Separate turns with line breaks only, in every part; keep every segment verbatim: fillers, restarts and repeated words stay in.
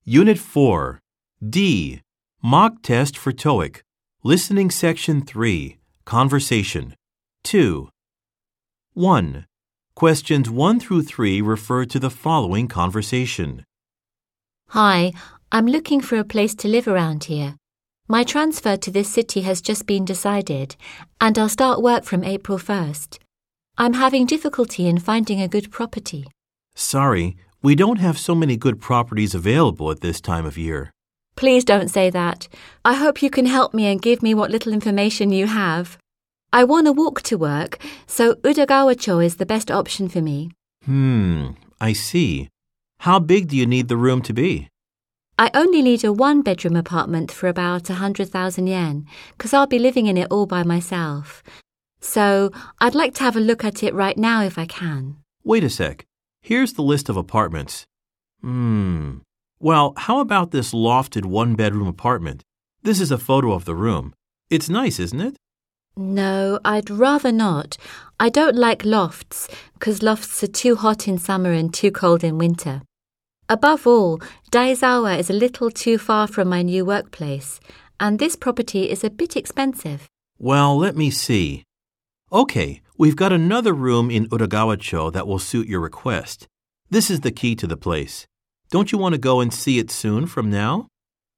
Unit four. D. Mock test for TOEIC. Listening section three. Conversation. two. one. Questions one through three refer to the following conversation.
Hi, I'm looking for a place to live around here. My transfer to this city has just been decided, and I'll start work from April first. I'm having difficulty in finding a good property.
Sorry, we don't have so many good properties available at this time of year.
Please don't say that. I hope you can help me and give me what little information you have. I want to walk to work, so Udagawa-cho is the best option for me.
Hmm, I see. How big do you need the room to be?
I only need a one-bedroom apartment for about one hundred thousand yen, because I'll be living in it all by myself. So I'd like to have a look at it right now if I can.
Wait a sec. Here's the list of apartments. Hmm. Well, how about this lofted one-bedroom apartment? This is a photo of the room. It's nice, isn't it?
No, I'd rather not. I don't like lofts, because lofts are too hot in summer and too cold in winter. Above all, Daizawa is a little too far from my new workplace, and this property is a bit expensive.
Well, let me see. Okay, we've got another room in Udagawa-cho that will suit your request. This is the key to the place. Don't you want to go and see it soon from now?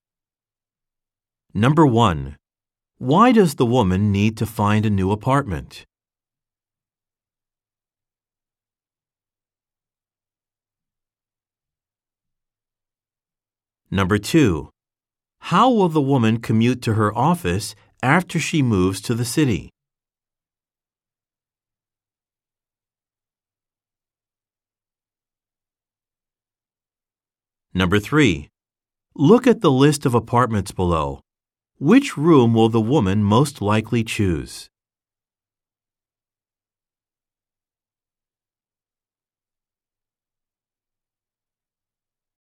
Number one. Why does the woman need to find a new apartment? Number two. How will the woman commute to her office after she moves to the city? Number three. Look at the list of apartments below. Which room will the woman most likely choose?